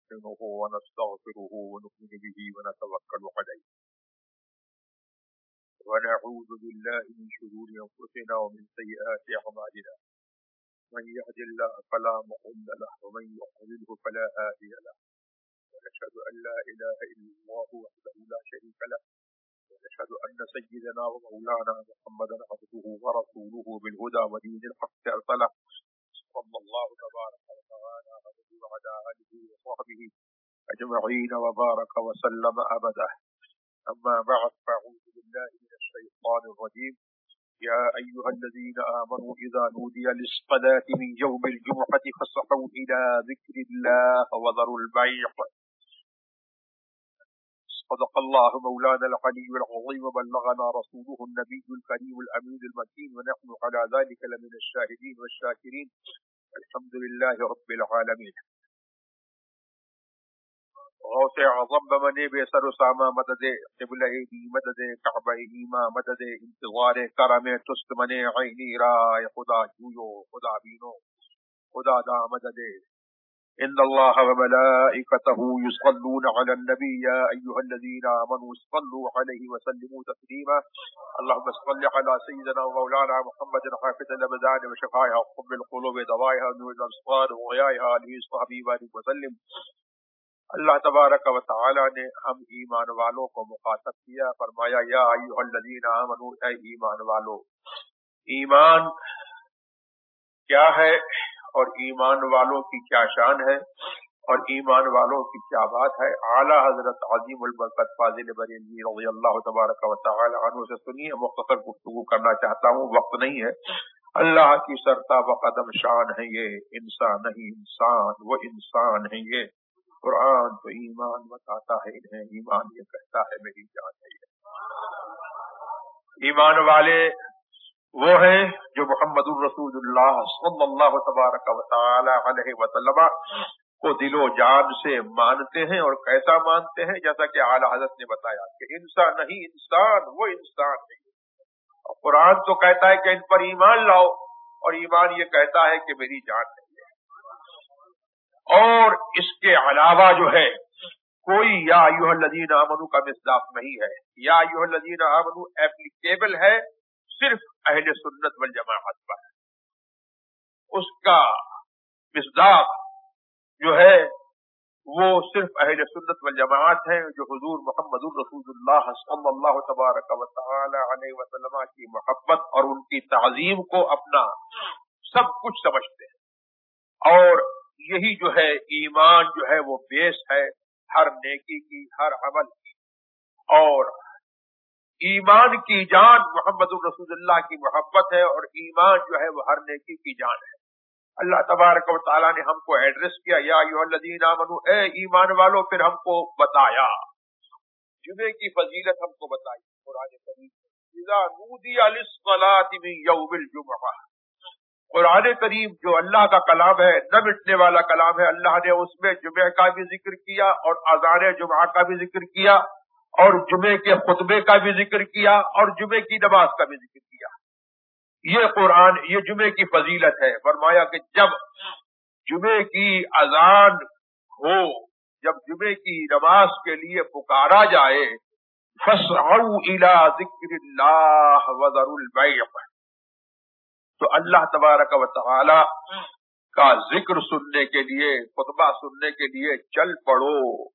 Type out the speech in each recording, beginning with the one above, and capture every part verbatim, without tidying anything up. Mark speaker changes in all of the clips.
Speaker 1: ونستعينه ونستغفره ونؤمن به ونتوكل عليه ونعوذ بالله من شرور أنفسنا ومن سيئات أعمالنا من يهد الله فلا مضل له ومن يضلل فلا هادي له ونشهد أن لا إله إلا الله وحده لا شريك له ونشهد أن سيدنا ومولانا محمدا عبده ورسوله بالهدى ودين الحق أرسله صلى الله تبارك وتعالى عليه وعلى آله وصحبه أجمعين وبارك وسلم أبدا. أما بعد فأعوذ بالله من الشيطان الرجيم. يا أيها الذين آمنوا إذا نودي للصلاة من يوم الجمعة فاسعوا إلى ذكر الله وذروا البيع. صدق الله مولانا العلي العظيم وبلغنا رسوله النبي الكريم الأمين المكين ونحن على ذلك لمن الشاهدين والشاكرين الحمد لله رب العالمين. غوث اعظم بمنے بے سر و سامہ مدد قبلہ دی مدد کعبہ ایما مدد انتظار کرم تست منے عینی رائے خدا جویو خدا بینو خدا دا مدد. ان اللہ وملائکته یصلون علی النبی یا ایها الذین آمنوا صلوا علیہ وسلموا تسلیما. اللهم صل علی سیدنا ومولانا محمد حافظ الابدان وشفائها وقم القلوب دوائها نور الابصار وغیائها علیہ صحبی وآلہ وسلم. اللہ تبارک و تعالی نے ہم ایمان والوں کو مخاطب کیا، فرمایا یا ایھا الذین آمنوا، اے ایمان والو. ایمان کیا ہے اور ایمان والوں کی کیا شان ہے اور ایمان والوں کی کیا بات ہے؟ اعلیٰ حضرت عظیم البرکت فاضل بریلوی رضی اللہ تبارک و تعالی عنہ سے سنیے. مختصر گفتگو کرنا چاہتا ہوں، وقت نہیں ہے. اللہ کی سرتا بقدم شان ہے یہ، انسان نہیں انسان، وہ انسان ہے یہ. قرآن تو ایمان بتاتا ہے انہیں، ایمان یہ کہتا ہے میری جان ہے یہ. ایمان والے وہ ہیں جو محمد الرسول اللہ صلی اللہ تبارک و تعالی علیہ وسلم کو دل و جان سے مانتے ہیں. اور کیسا مانتے ہیں؟ جیسا کہ اعلیٰ حضرت نے بتایا کہ انسان نہیں انسان، وہ انسان ہے. اور قرآن تو کہتا ہے کہ ان پر ایمان لاؤ، اور ایمان یہ کہتا ہے کہ میری جان ہے. اور اس کے علاوہ جو ہے کوئی یا ایھا الذین آمنوا کا مصداق نہیں ہے. یا ایھا الذین آمنوا ایپلیکیبل ہے صرف اہل سنت والجماعت پر. اس کا مصداق جو ہے وہ صرف اہل سنت والجماعت ہیں، جو حضور محمد الرسول اللہ صلی اللہ تبارک و تعالی علیہ وسلم کی محبت اور ان کی تعظیم کو اپنا سب کچھ سمجھتے ہیں. اور یہی جو ہے ایمان جو ہے وہ بیس ہے ہر نیکی کی، ہر عمل کی. اور ایمان کی جان محمد الرسول اللہ کی محبت ہے، اور ایمان جو ہے وہ ہر نیکی کی جان ہے. اللہ تبارک و تعالیٰ نے ہم کو ایڈریس کیا یا ایھا الذین آمنوا، اے ایمان والو. پھر ہم کو بتایا جمعے کی فضیلت، ہم کو بتائی قرآن کریم اذا نودی للصلاۃ من یوم الجمعہ. قرآن کریم جو اللہ کا کلام ہے، نہ مٹنے والا کلام ہے، اللہ نے اس میں جمعہ کا بھی ذکر کیا اور اذان جمعہ کا بھی ذکر کیا اور جمعے کے خطبے کا بھی ذکر کیا اور جمعے کی نماز کا بھی ذکر کیا. یہ قرآن، یہ جمعے کی فضیلت ہے. فرمایا کہ جب جمعے کی اذان ہو، جب جمعے کی نماز کے لیے پکارا جائے، فَاسْعَوْا إِلَىٰ ذِكْرِ اللَّهِ وَذَرُوا الْبَيْعَ، تو اللہ تبارک و تعالی کا ذکر سننے کے لیے، خطبہ سننے کے لیے چل پڑو.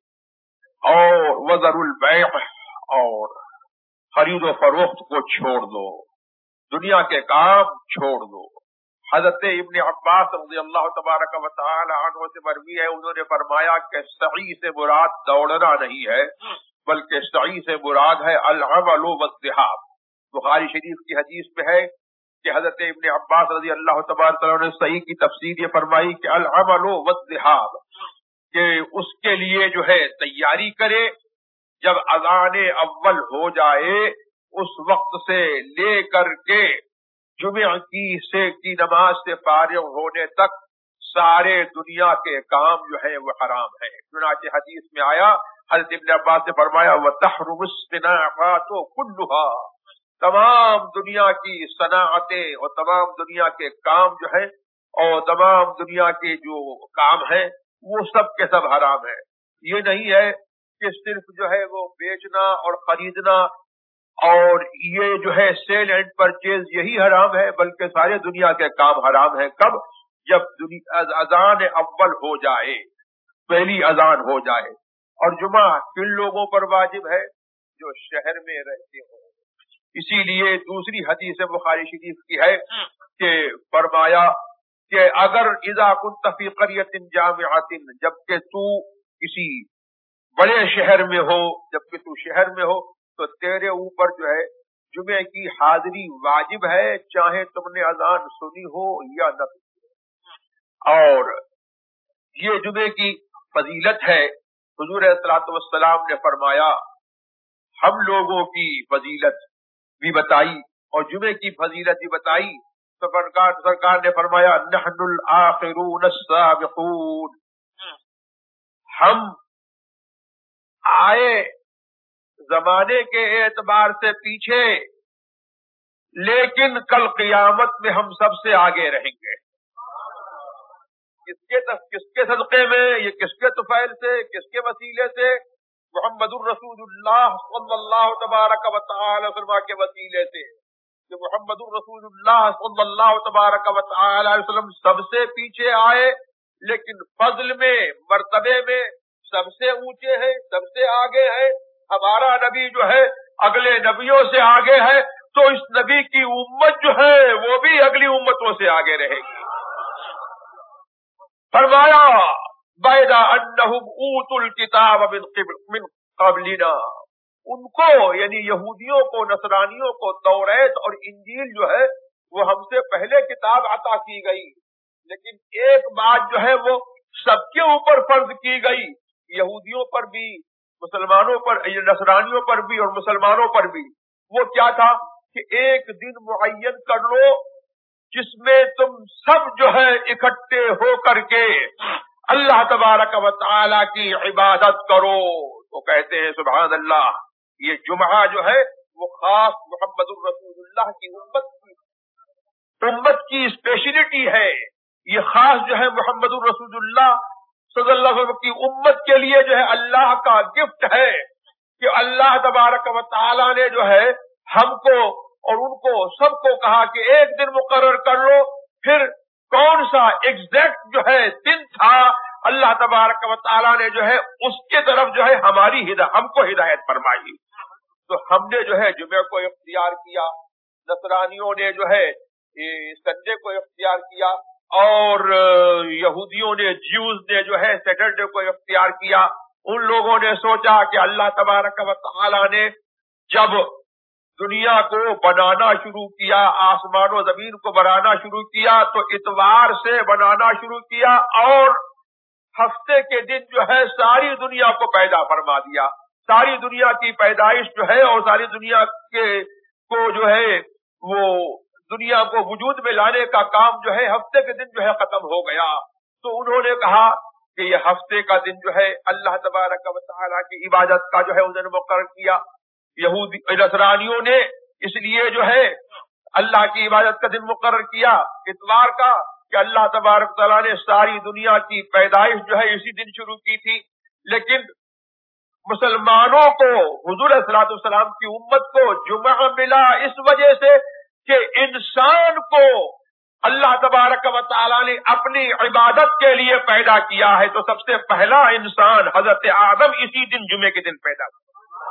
Speaker 1: اور وذروا البیع، اور خرید و فروخت کو چھوڑ دو، دنیا کے کام چھوڑ دو. حضرت ابن عباس رضی اللہ تبارک و تعالی عنہ سے مروی ہے، انہوں نے فرمایا کہ سعی سے مراد دوڑنا نہیں ہے، بلکہ سعی سے مراد ہے العمل والذهاب. بخاری شریف کی حدیث میں ہے کہ حضرت ابن عباس رضی اللہ تبارک عنہ نے صحیح کی تفسیر یہ فرمائی کہ العمل والذهاب، کہ اس کے لیے جو ہے تیاری کرے. جب اذان اول ہو جائے اس وقت سے لے کر کے جمعہ کی سے کی نماز سے فارغ ہونے تک سارے دنیا کے کام جو ہے وہ حرام ہے. چنانچہ حدیث میں آیا، حضرت ابن عباس نے فرمایا وَتَحْرُمُ الصِّنَاعَاتُ كُلُّهَا، تمام دنیا کی صناعتیں اور تمام دنیا کے کام جو ہے اور تمام دنیا کے جو کام ہیں وہ सब के सब हराम है। ये नहीं है कि सिर्फ जो है वो बेचना और खरीदना और ये जो है सेल एंड परचेज यही हराम है, बल्कि सारे दुनिया के काम हराम है। कब? जब दुनिया अजान अव्वल हो जाए, पहली अजान हो जाए। और जुमा किन लोगों पर वाजिब है? जो शहर में रहते हो। इसीलिए दूसरी हदीस बुखारी शरीफ की है कि फरमाया कि अगर इज़ा कुन्त फी क़रयतिन जामिअतिन, जबकि तू किसी बड़े शहर में हो, जबकि तू शहर में हो, तो तेरे ऊपर जो है जुमे की हाजिरी वाजिब है, चाहे तुमने अजान सुनी हो या न सुनी। और ये जुमे की फजीलत है। हुजूर सल्लल्लाहु अलैहि वसल्लम ने फरमाया, हम लोगों की फजीलत भी बताई और जुमे की फजीलत भी बताई। तो सरकार सरकार ने फरमाया, नहनुल आखिरून अस्साबिकून, हम आए जमाने के एतबार से पीछे, लेकिन कल क़ियामत में हम सबसे आगे रहेंगे। किसके किसके सदक़े में? ये किसके तुफैल से, किसके वसीले से? मुहम्मदुर रसूलुल्लाह सल्लल्लाहु तबारक व तआला वसल्लम के वसीले से। कि मुहम्मदुर रसूलुल्लाह सल्लल्लाहु तबारक व तआला वसल्लम सबसे पीछे आए, लेकिन फज़ल में, मर्तबे में सबसे ऊंचे हैं, सबसे आगे है। हमारा नबी जो है अगले नबियों से आगे है, तो इस नबी की उम्मत जो है वो भी अगली उम्मतों से आगे रहेगी। फरमाया, बैदा अन्नहुम ऊतुल किताब मिन क़ब्लिना, उनको यानी यहूदियों को, नसरानियों को तौरात और इंजील जो है वो हमसे पहले किताब अता की गई, लेकिन एक बात जो है वो सबके ऊपर फर्ज की गई, यहूदियों पर भी, मुसलमानों पर, नसरानियों पर भी और मुसलमानों पर भी। वो क्या था कि एक दिन मुअय्यन कर लो जिसमें तुम सब जो है इकट्ठे हो करके अल्लाह तबारक व तआला की इबादत करो। तो कहते हैं सुभान अल्लाह, ये जुमा जो है वो खास मुहम्मदुर रसूलुल्लाह की उम्मत की उम्मत की स्पेशलिटी है। ये खास जो है मुहम्मदुर रसूलुल्लाह सल्लल्लाहु अलैहि वसल्लम की उम्मत के लिए जो है अल्लाह का गिफ्ट है कि अल्लाह तबारक व तआला ने जो है हमको और उनको सबको कहा कि एक दिन मुकर्रर कर लो। फिर कौन सा एग्जैक्ट जो है दिन था, अल्लाह तबारक व तआला ने जो है उसके तरफ जो है हमारी हिदायत, हमको हिदायत फरमाई। तो हमने जो है जुमे को इख्तियार किया, नसरानियों ने जो है संडे को इख्तियार किया, और यहूदियों ने, ज्यूज ने जो है सैटरडे को इख्तियार किया। उन लोगों ने सोचा कि अल्लाह तबारक व तआला ने जब दुनिया को बनाना शुरू किया, आसमान और जमीन को बनाना शुरू किया, तो इतवार से बनाना शुरू किया और हफ्ते के दिन जो है सारी दुनिया को पैदा फरमा दिया। सारी दुनिया की पैदाइश जो है और सारी दुनिया के को जो है वो दुनिया को वजूद में लाने का काम जो है हफ्ते के दिन जो है खत्म हो गया। तो उन्होंने कहा कि ये हफ्ते का दिन जो है अल्लाह तबारक व तआला की इबादत का जो है उन्होंने मुकर्रर किया। यहूदी नसरानियों ने इसलिए जो है अल्लाह की इबादत का दिन मुकर्रर किया इतवार का, कि अल्लाह तबारक व तआला ने सारी दुनिया की पैदाइश जो है इसी दिन शुरू की थी। लेकिन मुसलमानों को, हुजूर सल्लल्लाहु अलैहि वसल्लम की उम्मत को जुमा मिला इस वजह से कि इंसान को अल्लाह तबारक व तआला ने अपनी इबादत के लिए पैदा किया है। तो सबसे पहला इंसान हजरत आदम इसी दिन जुमे के दिन पैदा हुआ।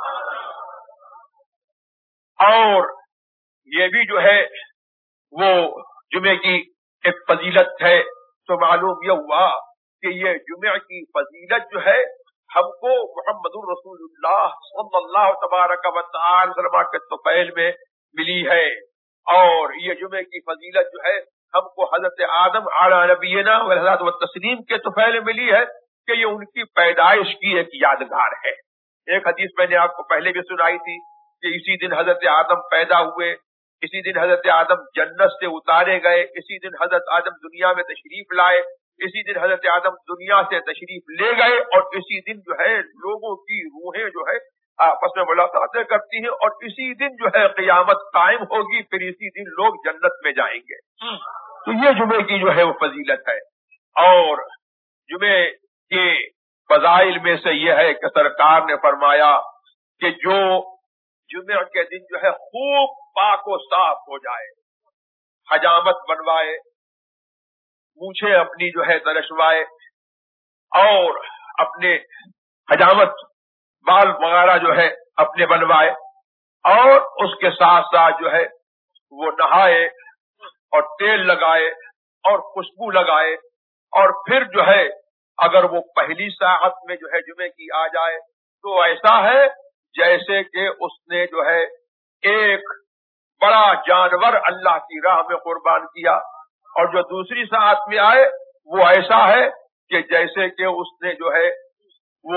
Speaker 1: और ये भी जो है वो जुमे की एक फजीलत है। तो मालूम ये हुआ कि ये जुमे की फजीलत जो है हमको मुहम्मदुर रसूलुल्लाह सल्लल्लाहु तबारक व तआला वसल्लम के तुफैल में मिली है। और ये जुमे की फजीलत जो है हमको हजरत आदम अला नबीना व अलैहि व तस्लीम के तुफैल में मिली है कि ये उनकी पैदाइश की एक यादगार है। एक हदीस मैंने आपको पहले भी सुनाई थी कि इसी दिन हजरत आदम पैदा हुए, इसी दिन हजरत आदम जन्नत से उतारे गए, इसी दिन हजरत आदम दुनिया में तशरीफ लाए, इसी दिन हजरत आदम दुनिया से तशरीफ ले गए, और इसी दिन जो है लोगों की रूहें जो है आपस में मुलाकातें करती हैं, और इसी दिन जो है क़यामत कायम होगी, फिर इसी दिन लोग जन्नत में जाएंगे। तो ये जुमे की जो है वो फजीलत है। और जुमे کہ فضائل میں سے یہ ہے کہ سرکار نے فرمایا کہ جو جمعہ کے دن جو ہے خوب پاک و صاف ہو جائے، حجامت بنوائے، مونچھیں اپنی جو ہے درشوائے اور اپنے حجامت بال وغیرہ جو ہے اپنے بنوائے، اور اس کے ساتھ ساتھ جو ہے وہ نہائے اور تیل لگائے اور خوشبو لگائے، اور پھر جو ہے اگر وہ پہلی ساعت میں جو ہے جمعے کی آ جائے تو ایسا ہے جیسے کہ اس نے جو ہے ایک بڑا جانور اللہ کی راہ میں قربان کیا، اور جو دوسری ساعت میں آئے وہ ایسا ہے کہ جیسے کہ اس نے جو ہے وہ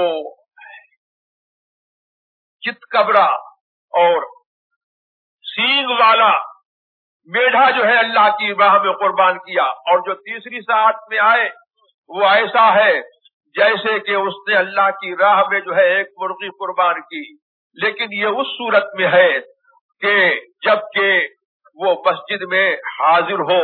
Speaker 1: چت کبرا اور سینگ والا میڈھا جو ہے اللہ کی راہ میں قربان کیا، اور جو تیسری ساعت میں آئے وہ ایسا ہے جیسے کہ اس نے اللہ کی راہ میں جو ہے ایک مرغی قربان کی، لیکن یہ اس صورت میں ہے کہ جب کہ وہ مسجد میں حاضر ہو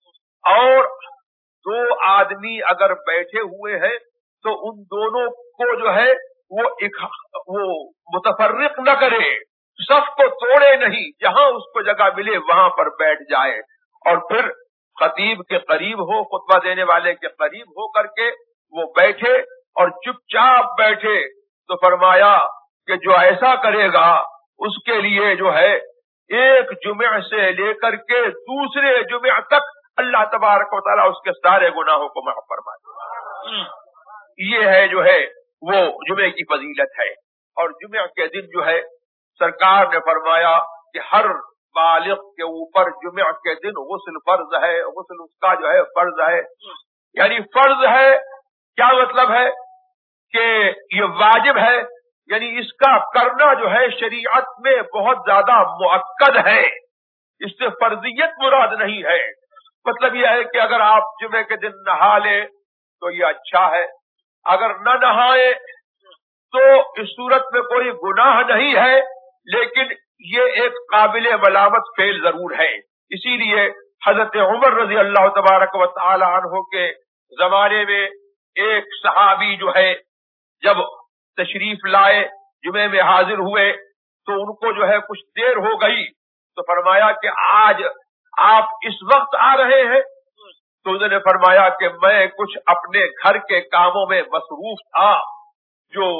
Speaker 1: اور دو آدمی اگر بیٹھے ہوئے ہیں تو ان دونوں کو جو ہے وہ وہ متفرق نہ کرے، صف کو توڑے نہیں، جہاں اس کو جگہ ملے وہاں پر بیٹھ جائے، اور پھر خطیب کے قریب ہو، خطبہ دینے والے کے قریب ہو کر کے وہ بیٹھے اور چپ چاپ بیٹھے، تو فرمایا کہ جو ایسا کرے گا اس کے لیے جو ہے ایک جمعہ سے لے کر کے دوسرے جمعہ تک اللہ تبارک و تعالیٰ اس کے سارے گناہوں کو معاف فرمائے۔ یہ ہے جو ہے وہ جمعے کی فضیلت ہے۔ اور جمعہ کے دن جو ہے سرکار نے فرمایا کہ ہر بالغ کے اوپر جمعہ کے دن غسل فرض ہے، غسل اس کا جو ہے فرض ہے۔ یعنی فرض ہے کیا مطلب ہے کہ یہ واجب ہے، یعنی اس کا کرنا جو ہے شریعت میں بہت زیادہ مؤکد ہے، اس سے فرضیت مراد نہیں ہے۔ مطلب یہ ہے کہ اگر آپ جمعے کے دن نہا لیں تو یہ اچھا ہے، اگر نہ نہائے تو اس صورت میں کوئی گناہ نہیں ہے، لیکن یہ ایک قابل ملامت فعل ضرور ہے۔ اسی لیے حضرت عمر رضی اللہ تبارک و تعالی عنہ کے زمانے میں ایک صحابی جو ہے جب تشریف لائے، جمعے میں حاضر ہوئے تو ان کو جو ہے کچھ دیر ہو گئی، تو فرمایا کہ آج آپ اس وقت آ رہے ہیں؟ تو انہوں نے فرمایا کہ میں کچھ اپنے گھر کے کاموں میں مصروف تھا جو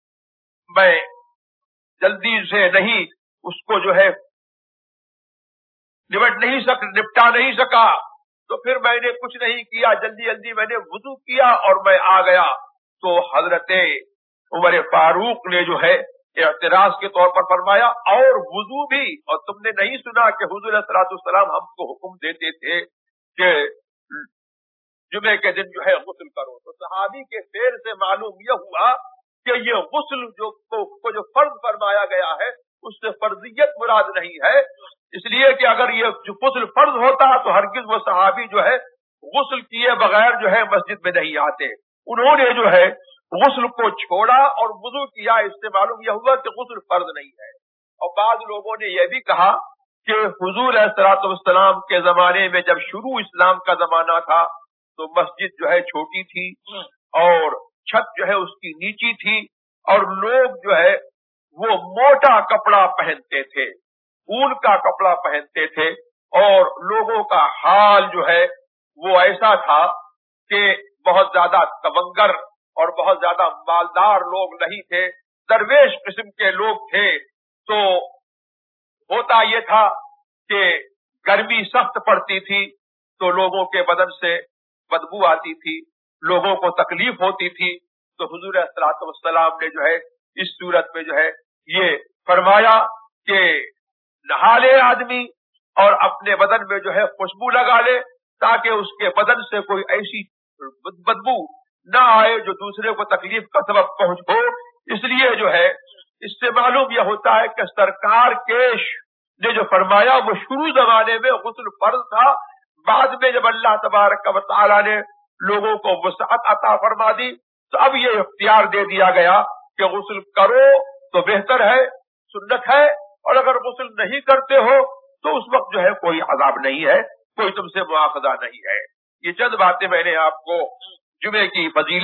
Speaker 1: میں جلدی سے نہیں اس کو جو ہے نمٹ نہیں سک نپٹا نہیں سکا، تو پھر میں نے کچھ نہیں کیا، جلدی جلدی میں نے وضو کیا اور میں آ گیا۔ تو حضرت عمر فاروق نے جو ہے اعتراض کے طور پر فرمایا اور وضو بھی، اور تم نے نہیں سنا کہ حضور علیہ الصلوۃ والسلام ہم کو حکم دیتے تھے کہ جمعے کے دن جو ہے غسل کرو؟ تو صحابی کے فعل سے معلوم یہ ہوا کہ یہ غسل جو کو جو فرض فرمایا گیا ہے اس سے فرضیت مراد نہیں ہے، اس لیے کہ اگر یہ جو غسل فرض ہوتا تو ہرگز وہ صحابی جو ہے غسل کیے بغیر جو ہے مسجد میں نہیں آتے۔ انہوں نے جو ہے غسل کو چھوڑا اور وضو کیا، اس سے معلوم یہ ہوا کہ غسل فرض نہیں ہے۔ اور بعض لوگوں نے یہ بھی کہا کہ حضور علیہ الصلوۃ والسلام کے زمانے میں جب شروع اسلام کا زمانہ تھا تو مسجد جو ہے چھوٹی تھی اور چھت جو ہے اس کی نیچی تھی، اور لوگ جو ہے وہ موٹا کپڑا پہنتے تھے، اون کا کپڑا پہنتے تھے، اور لوگوں کا حال جو ہے وہ ایسا تھا کہ بہت زیادہ تبنگر اور بہت زیادہ مالدار لوگ نہیں تھے، درویش قسم کے لوگ تھے۔ تو ہوتا یہ تھا کہ گرمی سخت پڑتی تھی تو لوگوں کے بدن سے بدبو آتی تھی، لوگوں کو تکلیف ہوتی تھی، تو حضور علیہ الصلوۃ والسلام نے جو ہے اس صورت میں جو ہے یہ فرمایا کہ نہا لے آدمی اور اپنے بدن میں جو ہے خوشبو لگا لے تاکہ اس کے بدن سے کوئی ایسی بدبو نہ آئے جو دوسرے کو تکلیف کا سبب پہنچ ہو۔ اس لیے جو ہے اس سے معلوم یہ ہوتا ہے کہ سرکار کیش نے جو فرمایا وہ شروع زمانے میں غسل فرض تھا، بعد میں جب اللہ تبارک و تعالی نے لوگوں کو وسعت عطا فرما دی تو اب یہ اختیار دے دیا گیا کہ غسل کرو تو بہتر ہے، سنت ہے، اور اگر غسل نہیں کرتے ہو تو اس وقت جو ہے کوئی عذاب نہیں ہے، کوئی تم سے مواخذہ نہیں ہے۔ یہ چند باتیں میں نے آپ کو جمعے کی فضیلت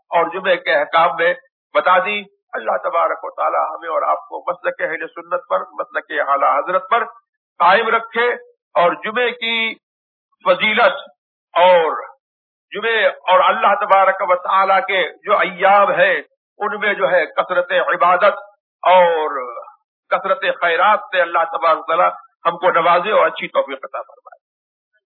Speaker 1: اور جمعے کے احکام میں بتا دی. اللہ تبارک و تعالی ہمیں اور آپ کو مسلک اہل سنت پر، مسلک اعلیٰ حضرت پر قائم رکھے، اور جمعے کی فضیلت اور جمعے اور اللہ تبارک و تعالی کے جو ایام ہے ان میں جو ہے کثرت عبادت اور کثرت خیرات سے اللہ تبارک و تعالی ہم کو نوازے اور اچھی توفیق عطا فرمائے.